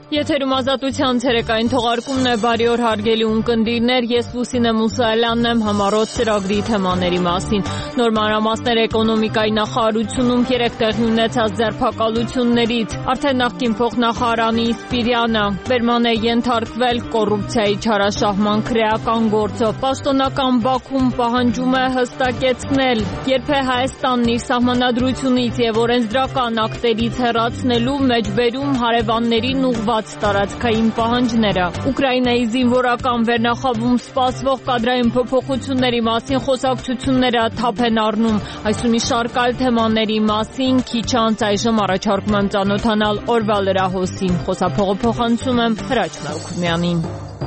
Եթերում ազատության ցերեկային թողարկումն է, բարի օր հարգելի ունկնդիրներ, ես Լուսինե Մուսայելյանն եմ, համառոտ ծրագրի թեմաների մասին։ Նոր մանրամասներ էկոնոմիկայի նախարարությունում 3 տեղի ունեցած ձերբակալություններից, արդեն նախկին փոխնախարար Անի Սպիրյանը վերման է ենթարկվել կոռուպցիայի չարաշահման քրեական գործով։ Պաշտոնական Բաքուն պահանջում է հստակեցնել, երբ է Հայաստանն իր սահմանադրությունից եւ օրենսդրական ակտերից հեռացնելու մեջբերում հարևաններին ուղղված տարածքային պահանջները։ Ուկրաինայի զինվորական վերնախավում սպասվող կադրային փոփոխությունների մասին խոսակցությունները թափ են առնում։ Այս ու մի շարք այլ թեմաների մասին քիչ անց այժմ առաջարկում եմ ծանոթանալ օրվա լրահոսին։ Խոսափողը փոխանցում եմ Հրաչ Մելքումյանին։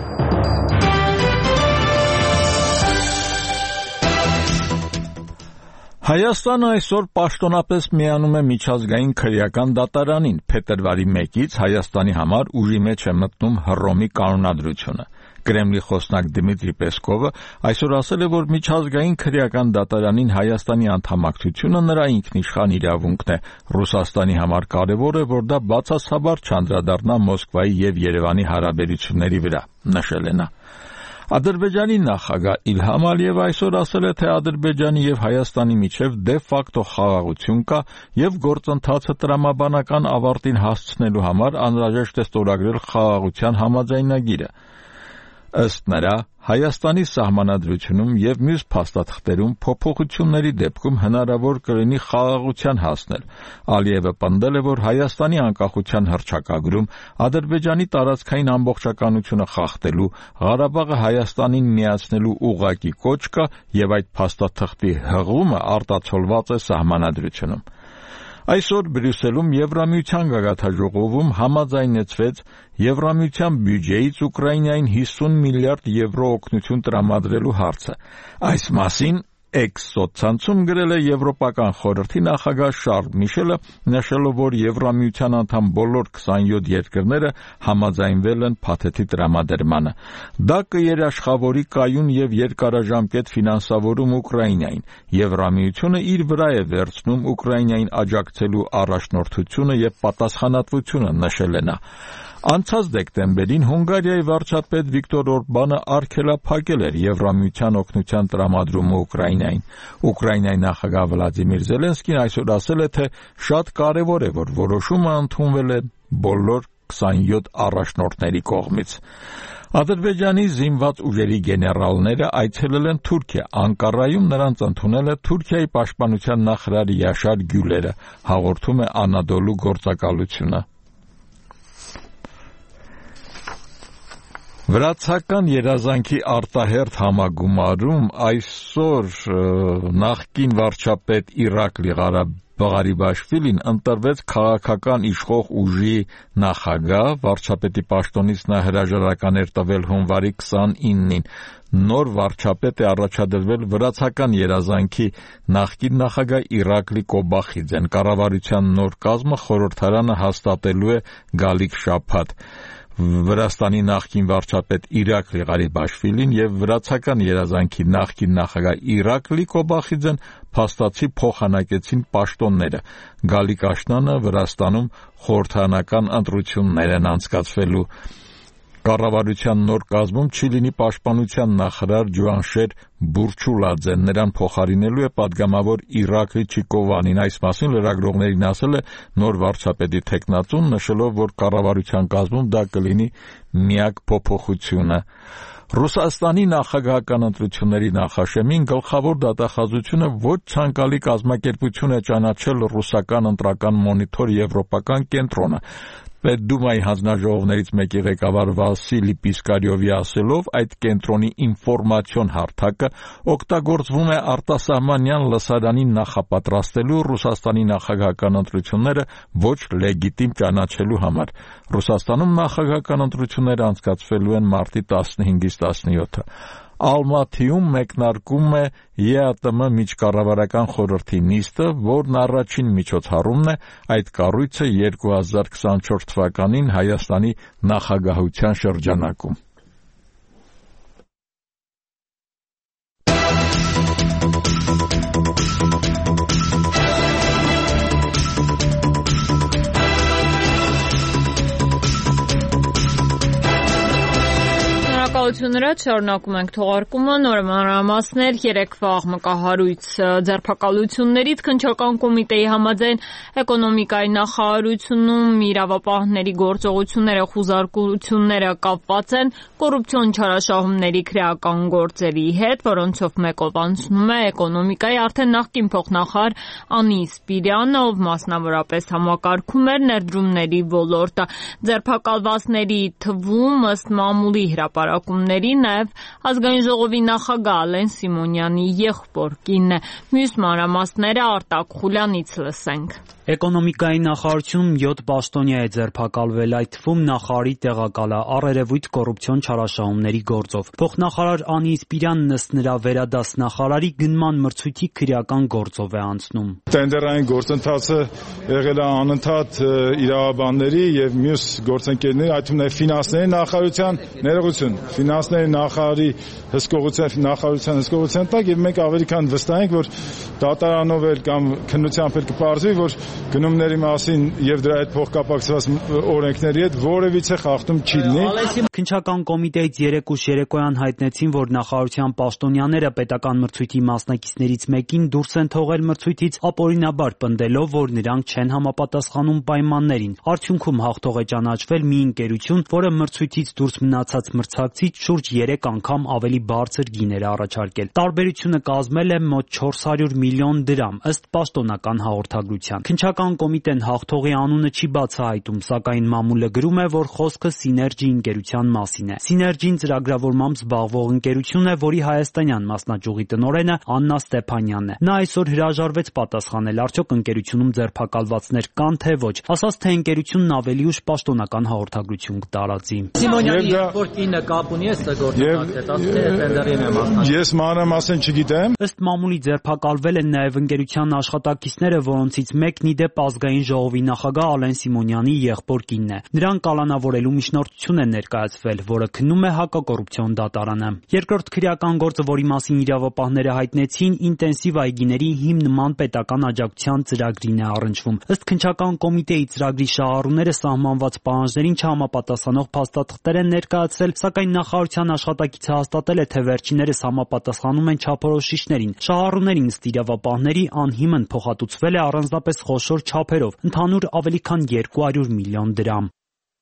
Հայաստանը այսօր պաշտոնապես միանում է միջազգային քրեական դատարանին։ Փետրվարի 1-ից Հայաստանի համար ուժի մեջ է մտնում Հռոմի կանոնադրությունը։ Կրեմլի խոսնակ Դմիտրի Պեսկովը այսօր ասել է, որ միջազգային քրեական դատարանին Հայաստանի անդամակցությունը նրա ինքնիշխան իրավունքն է։ Ռուսաստանի համար կարևոր է, որ դա բացասաբար չանդրադառնա Մոսկվայի եւ Երևանի հարաբերությունների վրա, նշել է նա։ Ադրբեջանի նախագահ Իլհամ Ալիևը այսօր ասել է, թե Ադրբեջանի եւ Հայաստանի միջև դե ֆակտո խաղաղություն կա եւ գործընթացը տրամաբանական ավարտին հասցնելու համար անհրաժեշտ է ստորագրել խաղաղության համաձայնագիրը։ Ըստ նրա, Հայաստանի սահմանադրությունում եւ մյուս փաստաթղթերում փոփոխությունների դեպքում հնարավոր կլինի խաղաղության հասնել։ Ալիևը պնդել է, որ Հայաստանի անկախության հռչակագրում Ադրբեջանի տարածքային ամբողջականությունը խախտելու, Ղարաբաղը Հայաստանին միացնելու ուղղակի կոչ կա եւ այդ փաստաթղթի հղումը արտացոլված է սահմանադրությունում։ Այսօր Բրյուսելում Եվրամիության գագաթնաժողովում համաձայնեցվեց Եվրամիության բյուջեից Ուկրաինային 50 միլիարդ եվրո օգնություն տրամադրելու հարցը։ Այս մասին Էքս-սոցցանցում գրել է Եվրոպական խորհրդի նախագահ Շարլ Միշելը, նշելով, որ Եվրամիության անդամ բոլոր 27 երկրները համաձայնվել են փաթեթի տրամադրմանը։ Դա կերաշխավորի կայուն եւ երկարաժամկետ ֆինանսավորում Ուկրաինային։ Եվրամիությունը իր վրա է վերցնում Ուկրաինային աջակցելու առաջնորդությունը եւ պատասխանատվությունը, նշել է նա։ Անցած դեկտեմբերին Հունգարիայի վարչապետ Վիկտոր Օրբանը արգելափակել էր Եվրամիության օգնության տրամադրումը Ուկրաինային։ Ուկրաինայի նախագահ Վլադիմիր Զելենսկին այսօր ասել է, թե շատ կարևոր է, որ որոշումը ընդունվել է բոլոր 27 առաջնորդների կողմից։ Ադրբեջանի զինված ուժերի գեներալները այցելել են Թուրքիա։ Անկարայում նրանց ընդունել է Թուրքիայի պաշտպանության նախարար Յաշար Գյուլերը, հաղորդում է Անադոլու գործակալությունը։ Վրացական երազանքի արտահերթ համագումարում այսօր նախկին վարչապետ Իրակլի Ղարիբաշվիլին ընտրվեց քաղաքական իշխող ուժի նախագահ, վարչապետի պաշտոնից նա հրաժարական էր տվել հունվարի 29-ին։ Նոր վարչապետ է առաջադրվել վրացական երազանքի նախկին նախագահ Իրակլի Կոբախիձեն։ Կառավարության նոր կազմը խորհրդարանը հաստատելու է գալիք շաբաթ։ Վրաստանի նախկին վարչապետ Իրակլի Ղարիբաշվիլին եւ վրացական երազանքի նախկին նախագահ Իրակլի Կոբախիձեն փաստացի փոխանակեցին պաշտոնները։ Գալիք աշնանը Վրաստանում խորհրդարանական ընտրություններ են անցկացվելու։ Կառավարության նոր կազմում չի լինի պաշտպանության նախարար Ջուանշեր Բուրչուլաձեն, նրան փոխարինելու է պատգամավոր Իրակլի Չիկովանին։ Այս մասին լրագրողներին ասել է նոր վարչապետի թեկնածուն, նշելով, որ կառավարության կազմում դա կլինի միակ փոփոխությունը։ Ռուսաստանի նախագահական ընտրությունների նախաշեմին գլխավոր դատախազությունը ոչ ցանկալի կազմակերպություն է ճանաչել ռուսական ընտրական մոնիթոր եվրոպական կենտրոնը։ Պետդումայի հանձնաժողովներից մեկի ղեկավար Վասիլի Պիսկարյովի ասելով, այդ կենտրոնի ինֆորմացիոն հարթակը օգտագործվում է արտասահմանյան լսարանին նախապատրաստելու Ռուսաստանի նախագահական ընտրությունները ոչ լեգիտիմ ճանաչելու համար։ Ռուսաստանում նախագահական ընտրությունները անցկացվելու են մարտի 15-ից 17-ը։ Ալմաթիում մեկնարկում է ԵԱՏՄ միջկառավարական խորհրդի նիստը, որն առաջին միջոցառումն է այդ կառույցը 2024 թվականին Հայաստանի նախագահության շրջանակում։ Շնորհակալություն Ռադ, շարունակում ենք թողարկումը, նոր մանրամասներ, երեկվա աղմկահարույց ձերբակալություններից քննչական կոմիտեի համաձայն էկոնոմիկայի նախարարությունում իրավապահների գործողությունները խուզարկությունները կապված են կոռուպցիոն չարաշահումների քրեական գործերի հետ, որոնցով մեկով անցնում է էկոնոմիկայի արդեն նախկին փոխնախարար Անի Սպիրյանը, ով մասնավորապես համակարգում էր ներդրումների ոլորտը։ Ձերբակալվածների թվում ըստ մամուլի հրապարակումների նաև ազգային ժողովի նախագահ Ալեն Սիմոնյանի եղբոր կինն է։ Մյուս մանրամասները Արտակ Խուլյանից լսենք։ Էկոնոմիկայի նախարարությունում 7 պաշտոնյա է ձերբակալվել, այդ թվում նախարարի տեղակալը առերևույթ կոռուպցիոն չարաշահումների գործով։ Փոխնախարար Անի Սպիրյանն ըստ նրա վերադաս նախարարի գնման մրցույթի քրեական գործով է անցնում։ Տենդերային գործընթացը եղել է անընդհատ իրավաբանների եւ մյուս գործընկերների, այդ թվում ֆինանսների նախարարության ներողություն, ֆինանսների նախարարի հսկողության տակ եւ մենք ավելի քան վստահ ենք, որ դատարանով էլ կամ քննությամբ էլ կպարզվի, որ գնումների մասին եւ դրա հետ փոխկապակցված օրենքների հետ որևիցե խախտում չի լինի։ Քննչական կոմիտեից երեկուշ երեկոյան հայտնեցին, որ նախարարության պաշտոնյաները պետական մրցույթի մասնակիցներից մեկին դուրս են թողել մրցույթից, ապօրինաբար պնդելով, որ նրանք չեն համապատասխանում պայմաններին։ Արդյունքում հաղթող է ճանաչվել մի ընկերություն, որը մրցույթից դուրս մնացած մրցակցից շուրջ 3 անգամ ավելի բարձր գիներ առաջարկել։ Տարբերությունը կազմել է մոտ 400 միլիոն դրամ, ըստ պաշտոնական հաղորդագրության։ Քննչական կոմիտեն հաղթողի անունը չի բացահայտում, սակայն մամուլը գրում է, որ խոսքը Սիներգի ընկերության մասին է։ Սիներգին ծրագրավորմամբ զբաղվող ընկերություն է, որի հայաստանյան մասնաճյուղի տնօրենը Աննա Ստեփանյանն է։ Նա այսօր հրաժարվեց պատասխանել, արդյոք ընկերությունում ձերբակալվածներ կան թե ոչ, ասաց, թե ընկերությունն ավելի ուշ պաշտոնական հաղորդագրություն կտարածի։ Սիմոնյանի եղբոր կինը կապ ունի ըստ գործընթացի հետ, ասել է տենդերին է մասնակցել։ Ես մանրամասն չգիտեմ։ Ըստ մամուլի ձերբակալվել են նաև ընկերության աշխատակիցները, որոնցից մեկն ի դեպ ազգային ժողովի նախագահ Ալեն Սիմոնյանի եղբոր կինն է։ Նրան կալանավորելու միջնորդություն է ներկայացվել, որը քննում է հակակոռուպցիոն դատարանը։ Երկրորդ քրեական գործը, որի մասին իրավապահները հայտնեցին, ինտենսիվ այգիների հիմնման պետական աջակցության ծրագրին է առնչվում։ Ըստ քննչական կոմիտեի ծրագրի շահառուները սահմանված պահանջներին չհամապատասխանող փաստաթղթեր են ներկայացրել, սակայն նախարարության աշխատակիցը հաստատել է, թե վերջիններս համապատասխանում են չափորոշիչներին։ Շահառուներին ըստ իրավապահների անհիմն փոխհատուցվել է առանձնապես խոշոր չափերով, ընդհանուր ավելի քան 200 միլիոն դրամ։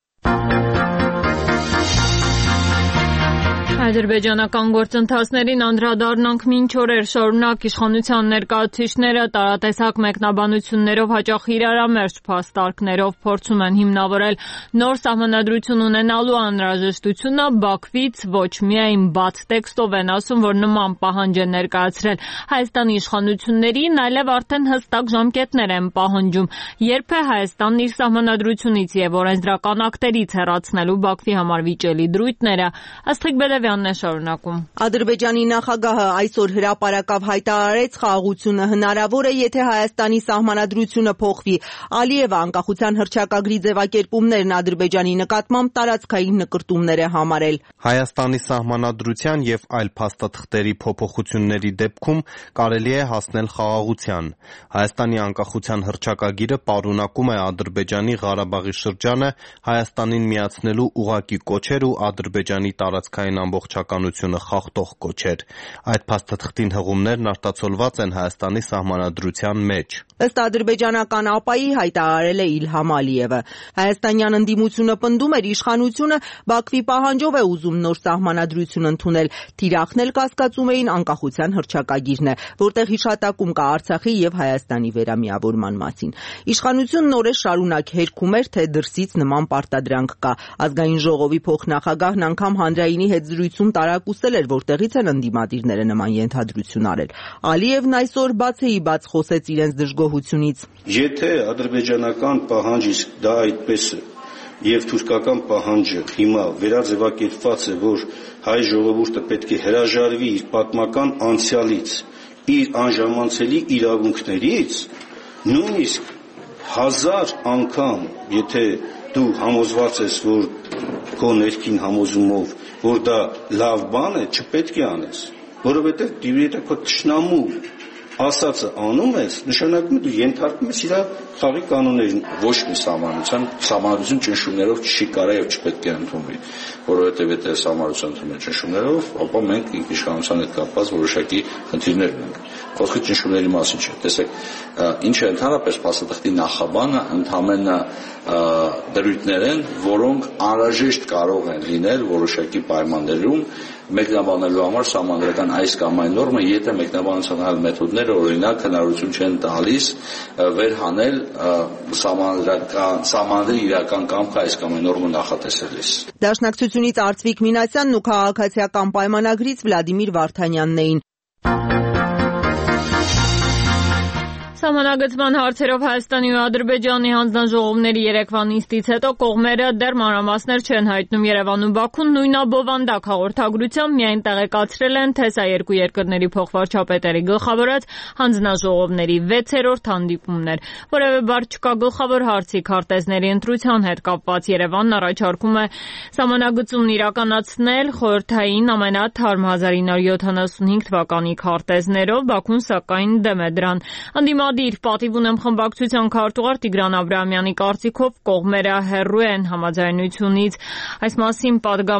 Ադրբեջանական գործընթացներին անդրադառնանք մինչ օրեր շարունակ իշխանության ներկայացուցիչները տարատեսակ մեկնաբանություններով հաճախ իրարամերժ փաստարկներով փորձում են հիմնավորել նոր սահմանադրություն ունենալու անհրաժեշտությունը Բաքվից ոչ միայն բաց տեքստով են ասում, որ նման պահանջ են ներկայացրել Հայաստանի իշխանություններին, այլև արդեն հստակ ժամկետներ են պահանջում, երբ է Հայաստանն իր սահմանադրությունից եւ օրենսդրական ակտերից հեռացնելու Բաքվի համար վիճելի դրույթները։ Աստղիկ Շարունակում։ Ադրբեջանի նախագահը այսօր հրապարակավ հայտարարեց խաղաղությունը հնարավոր է, եթե Հայաստանի սահմանադրությունը փոխվի։ Ալիևը անկախության հռչակագրի ձևակերպումներն Ադրբեջանի նկատմամբ տարածքային նկրտումներ է համարել։ Հայաստանի սահմանադրության եւ այլ փաստաթղթերի փոփոխությունների դեպքում կարելի է հասնել խաղաղության։ Հայաստանի անկախության հռչակագիրը պարունակում է Ադրբեջանի Ղարաբաղի շրջանը Հայաստանին միացնելու ուղղակի կոչեր ու Ադրբեջանի տարածքային ամբողջականությունը խախտող կոչեր։ Այդ փաստաթղթին հղումներն արտացոլված են Հայաստանի սահմանադրության մեջ։ Ըստ ադրբեջանական ԱՊԱ-ի հայտարարել է Իլհամ Ալիևը։ Հայաստանյան ընդդիմությունը պնդում էր իշխանությունը Բաքվի պահանջով է ուզում նոր սահմանադրություն ընդունել, թիրախն էլ կասկածում էին անկախության հռչակագիրն է, որտեղ հիշատակում կա Արցախի եւ Հայաստանի վերամիավորման մասին։ Իշխանությունն օրեր շարունակ հերքում էր, թե դրսից նման պարտադրանք կա։ Ազգային ժողովի փոխնախագահն անգամ հանրայինի հետ զրույցում տարակուսել էր, որտեղից են ընդդիմադիրները նման ենթադրություն արել։ Ալիևն այսօր բացեիբաց խոսեց իրենց դժգոհությունից։ Եթե ադրբեջանական պահանջը դա այդպես է, եւ թուրքական պահանջը հիմա վերաձևակերպված է, որ հայ ժողովուրդը պետք է հրաժարվի իր պատմական անցյալից, իր անժամանցելի իրավունքներից, նույնիսկ 1000 անգամ, եթե դու համոզված ես, որ քո ներքին համոզումով, որ դա լավ բան է, չպետք է անես, որովհետև եթե քո թշնամու ասածը անում ես, նշանակում է դու ենթարկում ես իր խաղի կանոններին, ոչ մի սահմանադրություն ճնշումներով չի կարա եւ չպետք է ընդունվի, որովհետեւ եթե սահմանադրություն ընդունել ճնշումներով, ապա մենք իշխանության հետ կապված որոշակի խնդիրներ ունենք։ Խոսքը ճնշումների մասին չէ։ Տեսեք, ինչ է ընդհանրապես փաստաթղթի նախաբանը ընդհանրապես դրույթներ են, որոնք անհրաժեշտ կարող են լինել որոշակի պայմաններում մեկնաբանելու համար սահմանադրական այս կամ այն նորմը, եթե մեկնաբանության այլ մեթոդները օրինակ հնարավորություն չեն տալիս վերհանել սահմանադրի իրական կամքը այս կամ այն նորմը նախատեսելիս։ Դաշնակցությունից Արծվիկ Մինասյանն ու քաղաքացիական պայմանագրից Վլադիմիր Վարդանյանն էին։ Սահմանագծման հարցերով Հայաստանի ու Ադրբեջանի հանձնաժողովների երեկվա նիստից հետո կողմերը դեռ մանրամասներ չեն հայտնում։ Երևանն ու Բաքուն նույնաբովանդակ հաղորդագրությամբ միայն տեղեկացրել են, թե սա երկու երկրների փոխվարչապետերի գլխավորած հանձնաժողովների 6-րդ հանդիպումն էր։ Որևէ բար չկա գլխավոր հարցի քարտեզների ընտրության հետ կապված։ Երևանն առաջարկում է սահմանագծումն իրականացնել խորհրդային ամենաթարմ 1975 թվականի քարտեզներով, Բաքուն սակայն դեմ է դրան։ Անդիմադիր պատիվ ունեմ խմբակցության քարտուղար Տիգրան Աբրահամյանի կարծիքով կողմերը հեռու են համաձայնությունից։ Այս մասին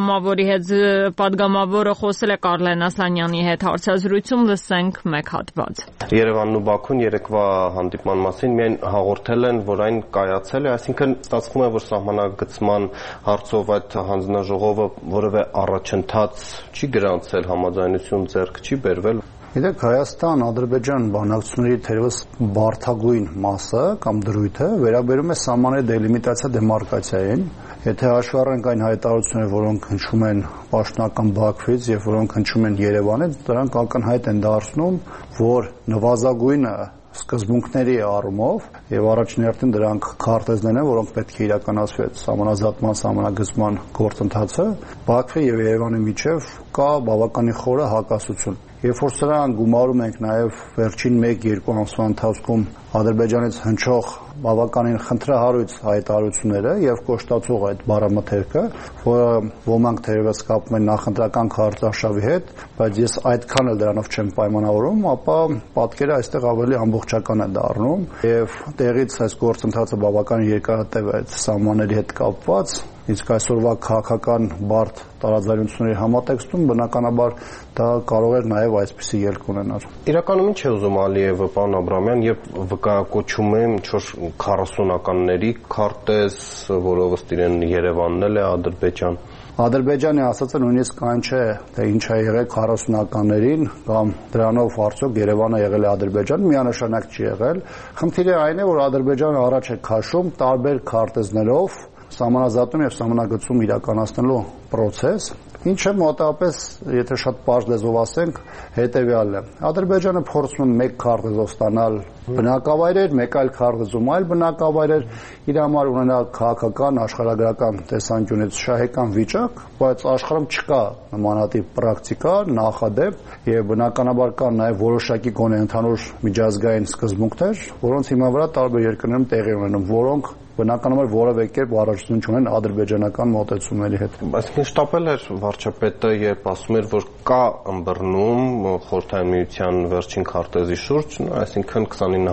պատգամավորը խոսել է Կարլեն Ասլանյանի հետ հարցազրույցում, լսենք մեկ հատված։ Երևանն ու Բաքուն երեկվա հանդիպման մասին միայն հաղորդել են, որ այն կայացել է, այսինքն ստացվում է, որ սահմանագծման հարցով այդ հանձնաժողովը որևէ առաջընթաց չի գրանցել, համաձայնություն ձեռք չի բերվել։ Գիտեք, Հայաստան-Ադրբեջան բանակցությունների թերևս բարդագույն մասը կամ դրույթը վերաբերում է սահմանների դելիմիտացիա դեմարկացիային։ Եթե հաշվի առնենք այն հայտարարությունները, որոնք հնչում են պաշտոնական Բաքվից եւ որոնք հնչում են Երևանից, դրանք ակնհայտ են դարձնում, որ նվազագույնը սկզբունքների առումով եւ առաջին հերթին դրանք քարտեզներն են, որոնք պետք է իրականացվի սահմանազատման, սահմանագծման գործընթացը Բաքվի եւ Երևանի միջեւ կա բավականին խորը հակասություն։ Երբ որ սրան գումարում ենք նաև վերջին 1-2 ամսվա ընթացքում Ադրբեջանից հնչող բավականին խնդրահարույց հայտարարությունները եւ կոշտացող այդ բառամթերքը, որը ոմանք թերևս կապում են նախընտրական քարտարշավի հետ, բայց ես այդքան էլ դրանով չեմ պայմանավորում, ապա պատկերը այստեղ ավելի ամբողջական է դառնում եւ տեղից այս գործընթացը բավականին երկարատև է այդ սահմանների հետ կապված, իսկ այսօրվա քաղաքական բարդ տարաձայնությունների համատեքստում բնականաբար դա կարող էր նաև այսպիսի ելք ունենալ։ Իրականում ինչ է ուզում Ալիևը, պարոն Աբրահամյան, եւ վկայակոչում է ինչ-որ 40-ականների քարտեզ, որով ըստ իրեն Երևանն էլ է Ադրբեջան։ Ադրբեջանի ասածը նույնիսկ այն չէ, թե ինչ է եղել 40-ականներին կամ դրանով արդյոք Երևանը եղել է Ադրբեջան, միանշանակ չի եղել։ Խնդիրը այն է, որ Ադրբեջանը առաջ է քաշում տարբեր քարտեզներով սահմանազատում եւ սահմանագծում իրականացնելու process, ինչը մոտավորապես, եթե շատ պարզ լեզվով ասենք, հետեւյալն է։ Ադրբեջանը փորձում է մեկ քարտեզով ստանալ բնակավայրեր, մեկ այլ քարտեզում այլ բնակավայրեր, իր համար ունենալ քաղաքական, աշխարհագրական տեսանկյունից շահեկան վիճակ, բայց աշխարհում չկա նմանատիպ պրակտիկա, նախադեպ եւ բնականաբար կան նաեւ որոշակի գոնե ընդհանուր միջազգային սկզբունքներ, որոնց հիման վրա տարբեր երկրներում տեղի ունենում, որոնք բնականաբար որևէ կերպ առնչություն չունեն ադրբեջանական մոտեցումների հետ։ Այսինքն շտապել էր վարչապետը, երբ ասում էր, որ կա ըմբռնում Խորհրդային Միության վերջին քարտեզի շուրջ, այսինքն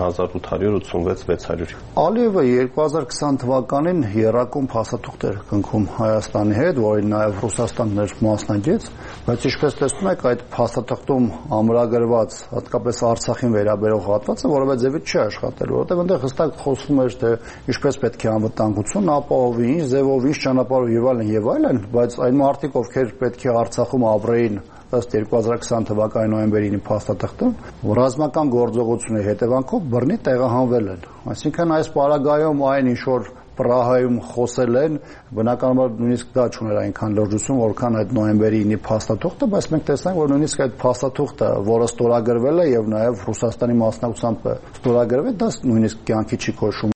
29886-600։ Ալիևը 2020 թվականին երակոմ փաստաթուղթ էր կնքում Հայաստանի հետ, որին նաև Ռուսաստանն էր մասնակից, բայց ինչպես տեսնում եք, այդ փաստաթղթում ամրագրված, հատկապես Արցախին վերաբերող հատվածը որևէ ձևից չի աշխատել, որովհետև այնտեղ հստակ խոսվում էր, թե ինչպես պետք է անվտանգություն ապահովի, ինչ ձևով, ինչ ճանապարհով եւ այլն, բայց այն մարդիկ, ովքեր պետք է Արցախում ապրեին ըստ 2020 թվականի նոյեմբերի 9-ի փաստաթղթում, ռազմական գործողությունների հետևանքով բռնի տեղահանվել են։ Այսինքն այս պարագայում այն ինչ որ Պրահայում խոսել են, բնականաբար նույնիսկ դա չուներ այնքան լրջություն, որքան այդ նոյեմբերի 9-ի փաստաթուղթը, բայց մենք տեսանք, որ նույնիսկ այդ փաստաթուղթը, որը ստորագրվել է եւ նաեւ Ռուսաստանի մասնակցությամբ ստորագրվել, դա նույնիսկ կյանքի չի քոշում։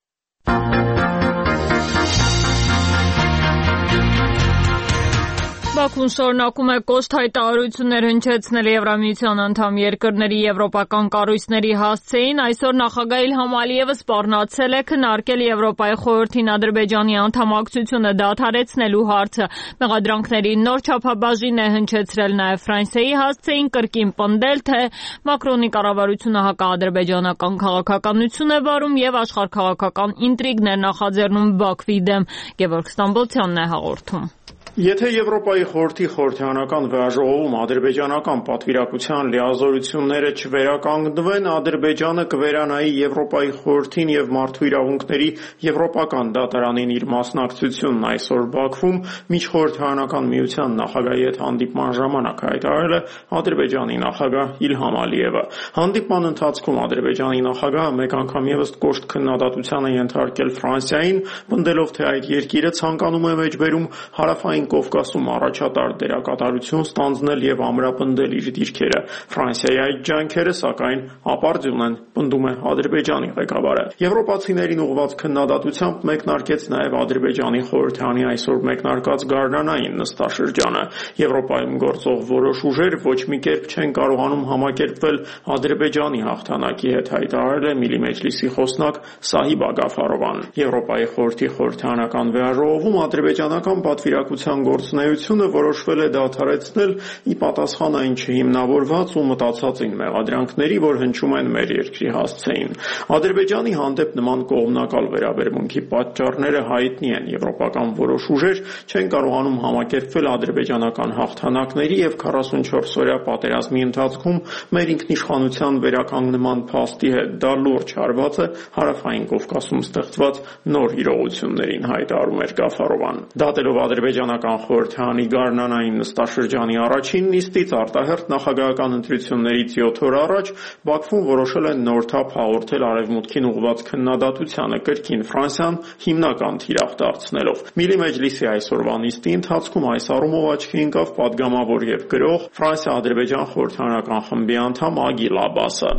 Բաքուն շարունակում է կոշտ հայտարարություններ հնչեցնել Եվրամիության անդամ երկրների եվրոպական կառույցների հասցեին։ Այսօր նախագահ Իլհամ Ալիևը սպառնացել է քննարկել Եվրոպայի խորհրդին Ադրբեջանի անդամակցությունը դադարեցնելու հարցը։ Մեղադրանքների նոր չափաբաժին է հնչեցրել նաև Ֆրանսիայի հասցեին, կրկին պնդել, թե Մակրոնի կառավարությունը հակաադրբեջանական քաղաքականություն է վարում եւ աշխարհքաղաքական ինտրիգներ նախաձեռնում Բաքվի դեմ։ Գևորգ Ստամբոլցյանն է հաղորդում։ Եթե Եվրոպայի խորհրդի խորհրդարանական վեաժողովում ադրբեջանական պատվիրակության լիազորությունները չվերականգնվեն, Ադրբեջանը կվերանայի Եվրոպայի խորհրդին եւ մարդու իրավունքների եվրոպական դատարանին իր մասնակցությունն այսօր Բաքվում միջխորհրդարանական միության նախագահի հետ հանդիպման ժամանակ հայտարարել է Ադրբեջանի նախագահ Իլհամ Ալիևը։ Հանդիպման ընթացքում Ադրբեջանի նախագահը մեկ անգամ եւս կոշտ քննադատության է ենթարկել Ֆրանսիային, պնդելով, թե այդ երկիրը ցանկանում է մեջբերում հարավային Կովկասում առաջատար դերակատարություն ստանձնել եւ ամրապնդել իր դիրքերը։ Ֆրանսիայի այդ ջանքերը, սակայն, ապարդյուն են, պնդում է Ադրբեջանի ղեկավարը։ Եվրոպացիներին ուղղված քննադատությամբ մեկնարկեց նաեւ Ադրբեջանի խորհրդարանի այսօր մեկնարկած գարնանային նստաշրջանը։ Եվրոպայում գործող որոշ ուժեր ոչ մի կերպ չեն կարողանում համակերպվել Ադրբեջանի հաղթանակի հետ, հայտարարել է Միլի Մեջլիսի խոսնակ Սահիբ Ագաֆարովան։ Եվրոպայի խորհրդի խորհրդարանական վեաժողովում ադրբեջանական պատվիրակության գործունեությունը որոշվել է դադարեցնել ի պատասխան այն չհիմնավորված ու մտածածին մեղադրանքների, որ հնչում են մեր երկրի հասցեին։ Ադրբեջանի հանդեպ նման կողմնակալ վերաբերմունքի պատճառները հայտնի են։ Եվրոպական որոշ ուժեր չեն կարողանում համակերպվել ադրբեջանական հաղթանակների եւ 44-օրյա պատերազմի ընթացքում մեր ինքնիշխանության վերականգնման փաստի հետ։ Դա լուրջ հարված է հարավային Կովկասում ստեղծված նոր իրողություններին, հայտարարում էր Գաֆարովան։ Դատելով ադրբեջանական խորհրդարանի գարնանային նստաշրջանի առաջին նիստից արտահերթ նախագահական ընտրություններից 7 օր առաջ Բաքվում որոշել են նոր թափ հաղորդել արևմուտքին ուղղված քննադատությանը կրկին Ֆրանսիան հիմնական թիրախ դարձնելով։ Միլի Մեջլիսի այսօրվա նիստի ընթացքում այս առումով աչքի ընկավ падգամավոր եւ գրող Ֆրանսիա-Ադրբեջան խորհրդարանական խմբի անդամ Ագիլ Աբասը։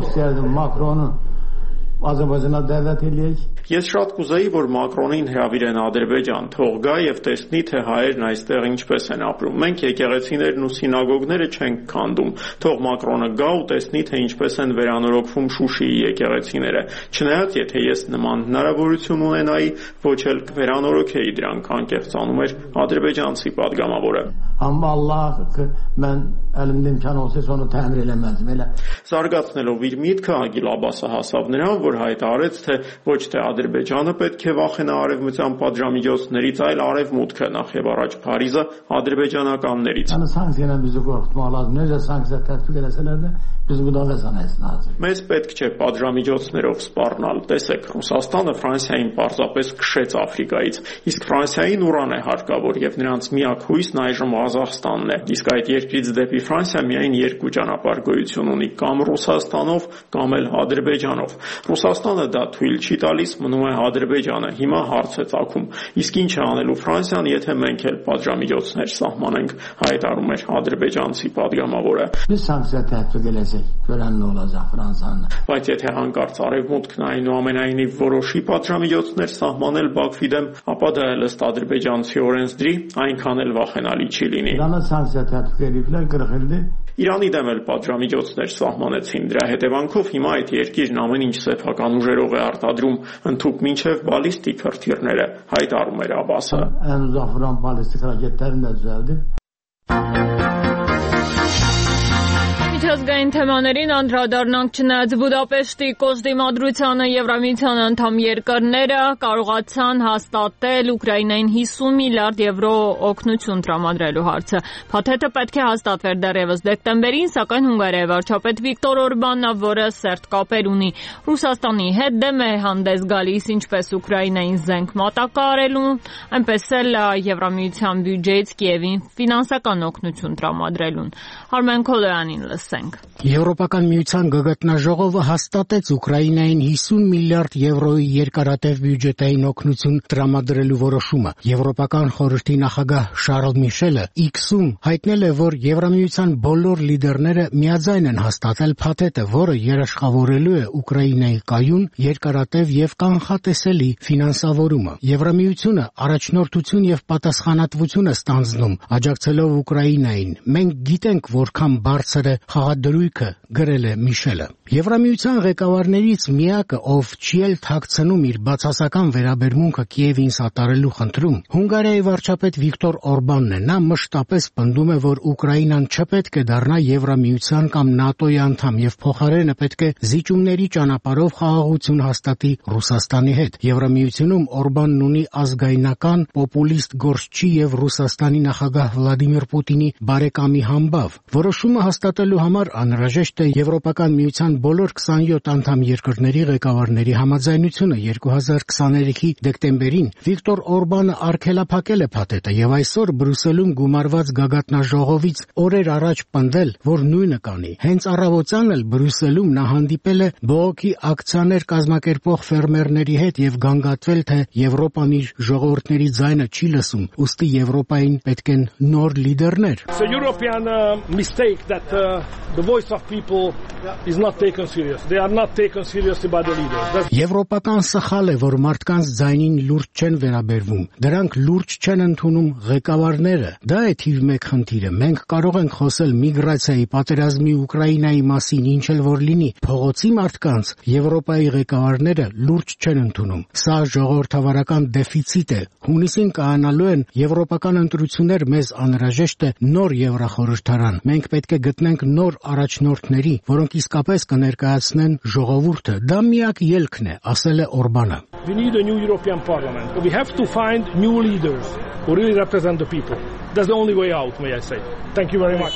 Ես շատ կուզեի, որ Մակրոնին հրավիրեն Ադրբեջան, թող գա եւ տեսնի, թե հայերն այստեղ ինչպես են ապրում։ Մենք եկեղեցիներն ու սինագոգները չենք քանդում։ Թող Մակրոնը գա ու տեսնի, թե ինչպես են վերանորոգվում Շուշիի եկեղեցիները։ Չնայած, եթե ես նման հնարավորություն ունենայի, ոչ էլ կվերանորոգեի դրանք, անկեղծանում էր ադրբեջանցի падգամավորը։ Զարգացնելով իր միտքը Ագիլ Աբասը հասավ նրան, որ հայտարարեց, թե ոչ թե Ադրբեջանը պետք է վախենա արևմտյան պատժամիջոցներից, այլ արևմուտքը, նախ եւ առաջ Փարիզը ադրբեջանականներից։ Մեզ պետք չէ պատժամիջոցներով սպառնալ։ Տեսեք, Ռուսաստանը Ֆրանսիային պարզապես քշեց Աֆրիկայից, իսկ Ֆրանսիային Ուրան է հարկավոր եւ նրանց միակ հույսն այժմ Ղազախստանն է։ Իսկ այդ երկրից դեպի Ֆրանսիա միայն երկու ճանապարհ գոյություն ունի՝ կամ Ռուսաստանով, կամ էլ Ադրբեջանով։ Ռուսաստանը դա թույլ չի տալիս, մնում է Ադրբեջանը։ Հիմա հարց է ծագում. իսկ ինչ է անելու Ֆրանսիան, եթե մենք էլ պատժամիջոցներ սահմանենք, հայտարարում էր ադրբեջանցի падգամավորը։ Բայց եթե հանկարծ արևմուտքն այնուամենայնիվ որոշի պատժամիջոցներ սահմանել Բաքվի դեմ, ապա դա էլ ըստ ադրբեջանցի օրենսդրի այնքան էլ վախենալի չի լինի։ Իրանի դեմ էլ պատժամիջոցներ սահմանեցին։ Դրա հետևանքով հիմա այդ երկիրն ամեն ինչ սեփական ուժերով է արտադրում, ընդհուպ մինչև բալիստիկ հրթիռները, հայտարարում էր Աբասը։ Միջազգային թեմաներին անդրադառնանք, չնայած Բուդապեշտի կոշտ դիմադրությանը Եվրամիության անդամ երկրները կարողացան հաստատել Ուկրաինային 50 միլիարդ եվրո օգնություն տրամադրելու հարցը։ Փաթեթը պետք է հաստատվեր դեռևս դեկտեմբերին, սակայն Հունգարիայի վարչապետ Վիկտոր Օրբանը, որը սերտ կապեր ունի Ռուսաստանի հետ, դեմ է հանդես գալիս ինչպես Ուկրաինային զենք մատակարարելու, այնպես էլ Եվրամիության բյուջեից Կիևին ֆինանսական օգնություն տրամադրելուն։ Արմեն Քոլոյանին լսենք։ լսենք։ Եվրոպական միության գագաթնաժողովը հաստատեց Ուկրաինային 50 միլիարդ եվրոյի երկարատև բյուջետային օգնություն տրամադրելու որոշումը։ Եվրոպական խորհրդի նախագահ Շարլ Միշելը X-ում հայտնել է, որ Եվրամիության բոլոր լիդերները միաձայն են հաստատել փաթեթը, որը երաշխավորելու է Ուկրաինայի կայուն, երկարատև եւ կանխատեսելի ֆինանսավորումը։ Եվրամիությունը առաջնորդություն եւ պատասխանատվություն է ստանձնում, աջակցելով Ուկրաինային։ Մենք գիտենք, որքան բարձր է խաղադրույքը, գրել է Միշելը։ Եվրամիության ղեկավարներից միակը, ով չի էլ թաքցնում իր բացասական վերաբերմունքը Կիևին սատարելու խնդրում, Հունգարիայի վարչապետ Վիկտոր Օրբանն է։ Նա մշտապես պնդում է, որ Ուկրաինան չպետք է դառնա Եվրամիության կամ ՆԱՏՕ-ի անդամ եւ փոխարենը պետք է զիջումների ճանապարհով խաղաղություն հաստատի Ռուսաստանի հետ։ Եվրամիությունում Օրբանն ունի ազգայնական պոպուլիստ գործչի եւ Ռուսաստանի նախագահ Վլադիմիր Պուտինի բարեկամի համբավ։ Որոշումը հաստատելու համար անհրաժեշտ է Եվրոպական միության բոլոր 27 անդամ երկրների ղեկավարների համաձայնությունը։ 2023-ի դեկտեմբերին Վիկտոր Օրբանը արգելափակել է փաթեթը եւ այսօր Բրյուսելում գումարված գագաթնաժողովից օրեր առաջ պնդել, որ նույնը կանի։ Հենց առավոտյան էլ Բրյուսելում նա հանդիպել է բողոքի ակցիաներ կազմակերպող ֆերմերների հետ եւ գանգատվել, թե Եվրոպան իր ժողովուրդների ձայնը չի լսում, ուստի Եվրոպային պետք են նոր լիդերներ։ It's a European mistake that the voice of people is not taken serious. They are not taken seriously by the leaders. Եվրոպական սխալ է, որ մարդկանց ձայնին լուրջ չեն վերաբերվում։ Դրանք լուրջ չեն ընդունում ղեկավարները։ Դա է թիվ 1 խնդիրը։ Մենք կարող ենք խոսել միգրացիայի, պատերազմի, Ուկրաինայի մասին, ինչ էլ որ լինի։ Փողոցի մարդկանց Եվրոպայի ղեկավարները լուրջ չեն ընդունում։ Սա ժողովրդավարական դեֆիցիտ է։ Հունիսին կայանալու են եվրոպական ընտրություններ, մեզ անհրաժեշտ է նոր Եվրախորհրդարան։ Մենք պետք է գտնենք նոր առաջնորդների, որոնք իսկապես կներկայացնեն ժողովուրդը։ Դա միակ ելքն է, ասել է Օրբանը։ We need a new European Parliament. We have to find new leaders who really represent the people. That's the only way out, may I say. Thank you very much.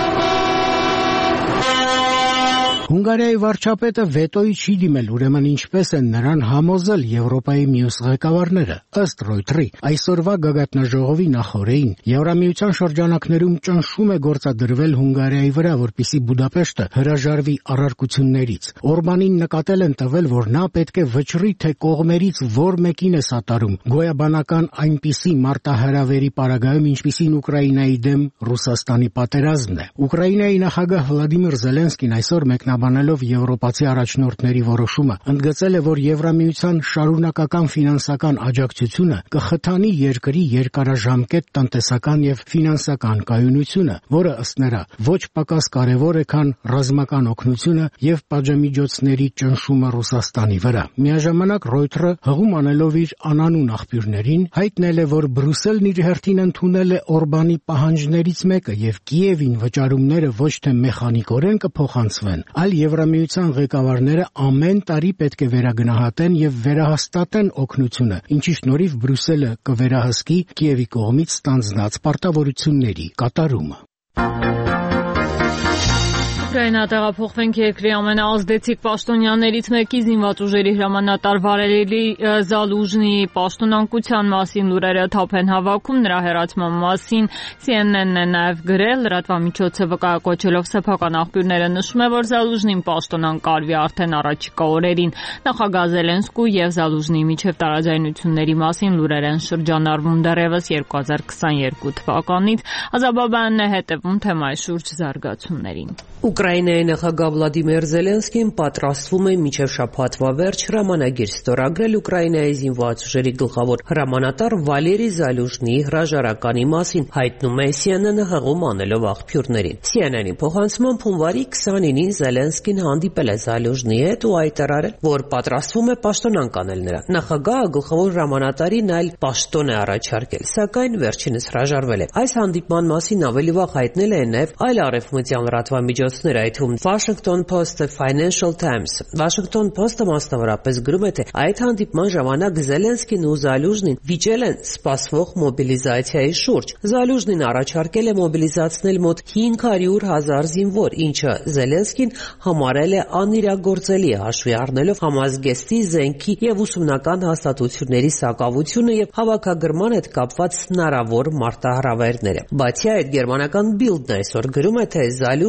Հունգարիայի վարչապետը վետոյի չի դիմել, ուրեմն ինչպես են նրան համոզել Եվրոպայի մյուս ղեկավարները։ Ըստ Ռոյթերի, այսօրվա գագաթնաժողովի նախօրեին Եվրամիության շրջանակներում ճնշում է գործադրվել Հունգարիայի վրա, որպեսզի Բուդապեշտը հրաժարվի առարկություններից։ Օրբանին նկատել են տվել, որ նա պետք է վճռի, թե կողմերից որ մեկին է սատարում գոյաբանական այնպիսի մարտահրավերի պարագայում, ինչպիսին Ուկրաինայի դեմ Ռուսաստանի պատերազմն է։ Ուկրաինայի նախագահ Վլադիմիր Զելենսկին այսօր մեկնաբանելով եվրոպացի առաջնորդների որոշումը, ընդգծել է, որ Եվրամիության շարունակական ֆինանսական աջակցությունը կխթանի երկրի երկարաժամկետ տնտեսական եւ ֆինանսական կայունությունը, որը ըստ նրա ոչ պակաս կարևոր է, քան ռազմական օգնությունը եւ պատժամիջոցների ճնշումը Ռուսաստանի վրա։ Միաժամանակ Ռոյթերը հղում անելով իր անանուն աղբյուրներին հայտնել է, որ Բրյուսելն իր հերթին ընդունել է Օրբանի պահանջներից մեկը եւ Կիևին վճարումները ոչ թե մեխանիկորեն կփոխանցվեն, այլ Եվրամիության ղեկավարները ամեն տարի պետք է վերագնահատեն եւ վերահաստատեն օգնությունը, ինչի շնորհիվ Բրյուսելը կվերահսկի Կիևի կողմից ստանձնած պարտավորությունների կատարումը։ Ուկրաինա տեղափոխվենք երկրի ամենաազդեցիկ պաշտոնյաներից մեկի զինված ուժերի հրամանատար Վալերի Զալուժնիի պաշտոնանկության մասին լուրերը թափ են հավաքում, նրա հեռացման մասին CNN-ն է նաև գրել, լրատվամիջոցը վկայակոչելով սեփական աղբյուրները նշում է, որ Զալուժնին պաշտոնանկարվի արդեն առաջիկա օրերին։ Նախագահ Զելենսկու եւ Զալուժնիի միջև տարաձայնությունների մասին լուրեր են շրջանառվում դեռևս 2022 թվականից։ Ազաբաբյանն է հետևում թեմայի շուրջ զարգացումներին։ Ուկրաինայի նախագահ Վլադիմիր Զելենսկին պատրաստվում է մինչև շաբաթվա վերջ հրամանագիր ստորագրել Ուկրաինայի զինված ուժերի գլխավոր հրամանատար Վալերի Զալուժնիի հրաժարականի մասին, հայտնում է CNN-ը հղում անելով աղբյուրներին։ CNN-ի փոխանցմամբ հունվարի 29-ին Զելենսկին հանդիպել է Զալուժնիի հետ ու հայտարարել, որ պատրաստվում է պաշտոնանկ անել նրան։ Նախագահը գլխավոր հրամանատարին այլ պաշտոն է առաջարկել, սակայն վերջինս հրաժարվել է։ Այս հանդիպման մասին ավելի վաղ հայտնել է նաև այլ արևմտյան լրատվամիջոցներ, այդ թվում Washington Post-ը, Financial Times։ Washington Post-ը մասնավորապես գրում է, թե այդ հանդիպման ժամանակ Զելենսկին ու Զալուժնին վիճել են սպասվող մոբիլիզացիայի շուրջ։ Զալուժնին առաջարկել է մոբիլիզացնել մոտ 500,000 զինվոր, ինչը Զելենսկին համարել է անիրագործելի, հաշվի առնելով համազգեստի, զենքի եւ ուսումնական հաստատությունների սակավությունը եւ հավաքագրման հետ կապված հնարավոր մարտահրավերները։ Բացի այդ, գերմանական Bild-ն այսօր գրում է, թե Զալուժնին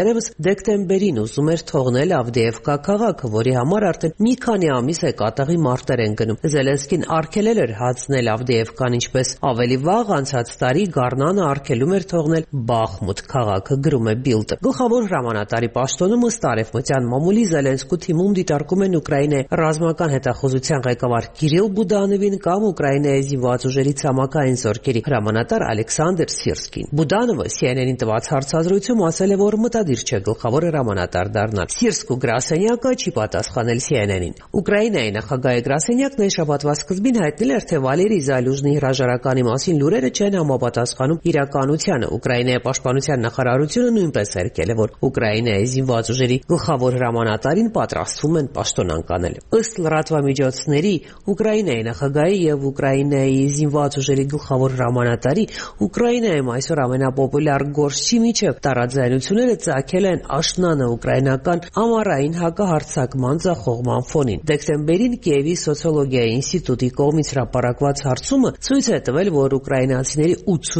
դեռևս դեկտեմբերին ուզում էր թողնել Ավդիևկա քաղաքը, որի համար արդեն մի քանի ամիս է կատաղի մարտեր են գնում։ Զելենսկին արգելել էր հացնել Ավդիևկան, ինչպես ավելի վաղ անցած տարի Գառնանը արգելում էր թողնել Բախմուտ քաղաքը, գրում է Bild-ը։ Գլխավոր հրամանատարի պաշտոնը ըստ արևմտյան մամուլի Զելենսկու թիմում դիտարկում են Ուկրաինայի ռազմական հետախուզության ղեկավար Կիրիլ Բուդանովին կամ Ուկրաինայի զինված ուժերի ցամաքային զորքերի հրամանատար Ալեքսանդր Սիրսկին։ Բուդանովը CNN-ին տված հարցազրույցում ասել է, որ մտադիր չէ գլխավոր հրամանատար դառնալ։ Սիրսկու գրասենյակը չի պատասխանել CNN-ին։ Ուկրաինայի նախագահի գրասենյակն այն շաբաթվա սկզբին հայտնել էր, թե Վալերի Զալյուժնի հրաժարականի մասին լուրերը չեն համապատասխանում իրականությանը։ Ուկրաինայի պաշտպանության նախարարությունը նույնպես հերքել է, որ Ուկրաինայի զինված ուժերի գլխավոր հրամանատարին պատրաստվում են պաշտոնանկ անել։ Ըստ լրատվամիջոցների, Ուկրաինայի նախագահի եւ Ուկրաինայի զինված ուժերի գլխավոր հրամանատարի Ուկրաինայում այսօր ամենապոպուլյար գործչի միջև տարաձայնությունները ծագել են աշնանը ուկրաինական ամառային հակահարձակման ձախողման ֆոնին։ Դեկտեմբերին Կիևի սոցիոլոգիայի ինստիտուտի կողմից հրապարակված հարցումը ցույց է տվել, որ ուկրաինացիների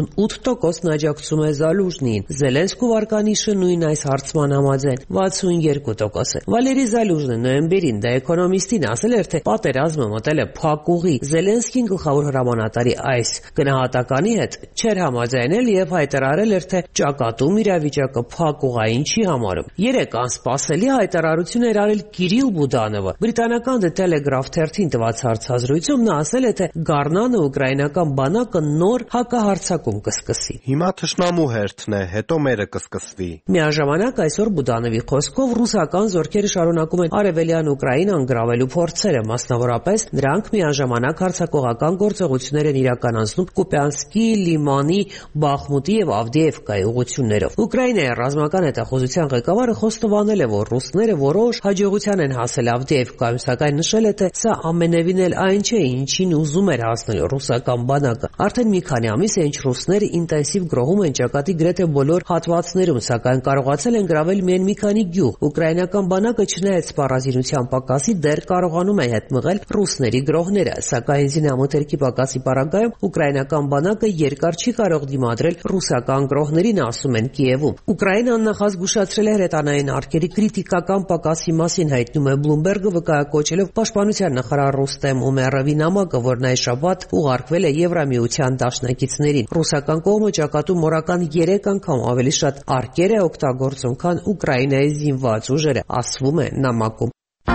88%-ն աջակցում է Զալյուժնիին։ Զելենսկու վարկանիշը նույն այս հարցման համաձայն 62% է։ Վալերի Զալյուժնը նոյեմբերին The Economist-ին ասել էր, թե պատերազմը մտել է փակ ուղի։ Զելենսկին գլխավոր հրամանատարի այս գնահատականի հետ չէր համաձայնել եւ հայտարարել էր, թե ճակատում իրավիճակը փակ ուղային չի համարում։ Երեք անսպասելի հայտարարություն էր արել Կիրիլ Բուդանովը։ Բրիտանական The Telegraph թերթին տված հարցազրույցում նա ասել է, թե Գառնանը ուկրաինական բանակը նոր հակահարձակում կսկսի։ Հիմա թշնամու հերթն է, հետո մերը կսկսվի։ Միաժամանակ այսօր Բուդանովի խոսքով ռուսական զորքերը շարունակում են արևելյան Ուկրաինան գրավելու փորձերը, մասնավորապես նրանք միաժամանակ հարձակողական գործողություններ են իրականացնում Կուպյանսկի, Լիմանի, Բախմուտի եւ Ավդիևկայի ուղղություններով։ Ուկրաինայի ռազմական հետախուզության ղեկավարը խոստովանել է, որ ռուսները որոշ հաջողության են հասել Ավդիևկայում, սակայն նշել է, թե սա ամենևին էլ այն չէ, ինչին ուզում էր հասնել ռուսական բանակը։ Արդեն մի քանի ամիս է, ինչ ռուսները ինտենսիվ գրոհում են ճակատի գրեթե բոլոր հատվածներում, սակայն կարողացել են գրավել միայն մի քանի գյուղ։ Ուկրաինական բանակը չնայած սպառազինության պակասի դեռ կարողանում է հետ մղել ռուսների գրոհները, սակայն զինամթերքի պակասի պարագայում ուկրաինական բանակը երկար չի կարող դիմադրել ռուսական գրոհներին, ասում են Կիևում։ Ուկրաինան նախազգուշացրել է հրետանային արկերի քրիտիկական պակասի մասին, հայտնում է Bloomberg-ը, վկայակոչելով պաշտպանության նախարար Ռուստեմ Ումերովի նամակը, որն այս շաբաթ ուղարկվել է Եվրամիության դաշնակիցներին։ Ռուսական կողմը ճակատում օրական 3 անգամ ավելի շատ արկեր է օգտագործում, քան Ուկրաինայի զինված ուժերը, ասվում է նամակում։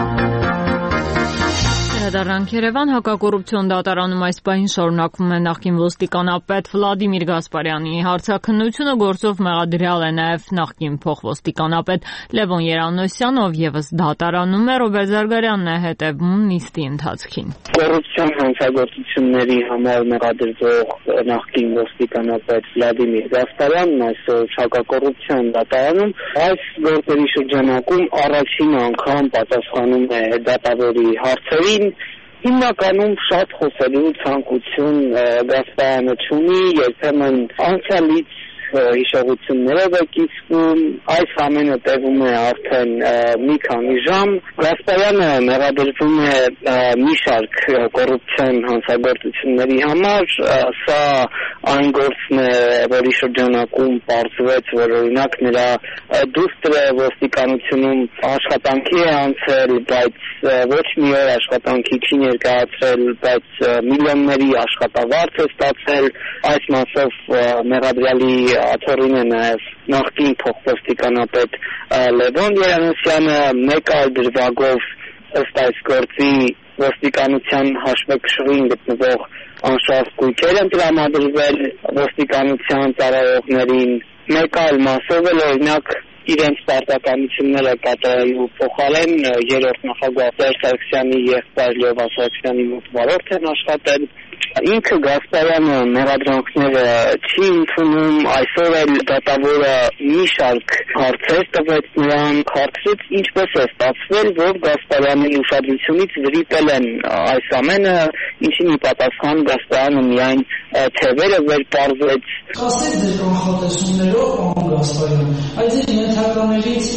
Վերադառնանք Երևան, հակակոռուպցիոն դատարանում այս պահին շարունակվում է նախկին ոստիկանապետ Վլադիմիր Գասպարյանի հարցաքննությունը, գործով մեղադրյալ է նաև նախկին փոխոստիկանապետ Լևոն Երանոսյանը, ով եւս դատարանում է։ Ռոբերտ Զարգարյանն է հետևում նիստի ընթացքին։ Կոռուպցիոն հանցագործությունների համար մեղադրվող նախկին ոստիկանապետ Վլադիմիր Գասպարյանն այսօր հակակոռուպցիոն դատարանում այս գործերի շրջանակում առաջին անգամ պատասխանում է դատավորի հարցերին։ Հիմնականում շատ խոսելու ցանկություն Գասպարյանը չունի, երբեմն անցյալից հիշողություններով է կիսվում, այս ամենը տևում է արդեն մի քանի ժամ։ Գասպարյանը մեղադրվում է մի շարք կոռուպցիոն հանցագործությունների համար, սա այն գործն է, որի շրջանակում պարզվեց, որ օրինակ նրա դուստրը ոստիկանությունում աշխատանքի է անցել, բայց ոչ մի օր աշխատանքի չի ներկայացրել, բայց միլիոնների աշխատավարձ է ստացել։ Այս մասով մեղադրյալի աթոռին է նաև նախկին փոխոստիկանապետ Լևոն Երանոսյանը, մեկ այլ դրվագով ըստ այս գործի ոստիկանության հաշվեկշռին գտնվող անշարժ կույքեր են տրամադրվել ոստիկանության ծառայողներին, մեկ այլ մասով էլ օրինակ իրենց պարտականությունները կատարելու փոխարեն երրորդ նախագահ Սերժ Սարգսյանի եղբայր Լևոն Սարգսյանի մոտ վարորդ են աշխատել։ Ինքը Գասպարյանը մեղադրանքները չի ընդունում, այսօր էլ դատավորը մի շարք հարցեր տվեց նրան, հարցրեց ինչպես է ստացվել, որ Գասպարյանի ուշադրությունից վրիպել են այս ամենը, ինչին ի պատասխան Գասպարյանը միայն թևերը վեր պարզեց։ Ասեք ձեր կանխատեսումներով, պարոն Գասպարյան, այդ ձեր ենթականերից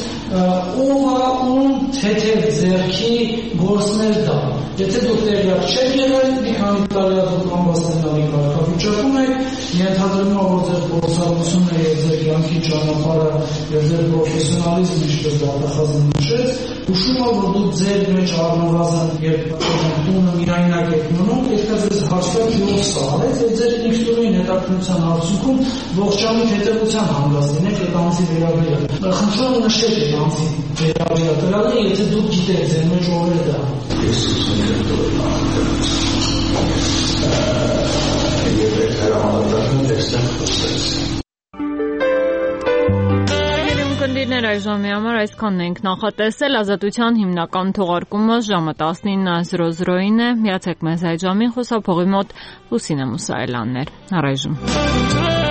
ով է ում թեթև ձեռքի գործներ դա։ Եթե դուք տեղյակ չեք եղել, մի քանի տարի անվաստանալի կարգավիճակում եք, ենթադրում է, որ ձեր գործառույթությունը եւ ձեր կյանքի ճանապարհը եւ ձեր պրոֆեսիոնալիզմը ինչպես դատախազը նշեց, հուշում է, որ դուք ձեր մեջ առնվազն երբ տունը միայնակ եք մնում, երկար ձեզ հաշվեք յուղ սահարեց եւ ձեր ինքնուրույն հետաքննության արդյունքում ողջամիտ հետևության հանգած լինեք այդ անձի վերաբերյալ։ Խնդրում եմ նշեք այդ անձի վերաբերյալ, եթե դուք գիտեք ձեր մեջ ով է դա։ Ես ուզում եմ եւ այդ հրամանատարն դերստեղ խոսեց։ Կնդիրներ այժմի համար այսքանն ենք նախատեսել։ Ազատության հիմնական թողարկումը ժամը 19:00-ին է։ Միացեք մեզ այդ ժամին խոսափողի մոտ Լուսինե Մուսայելյանն էր։ Առայժմ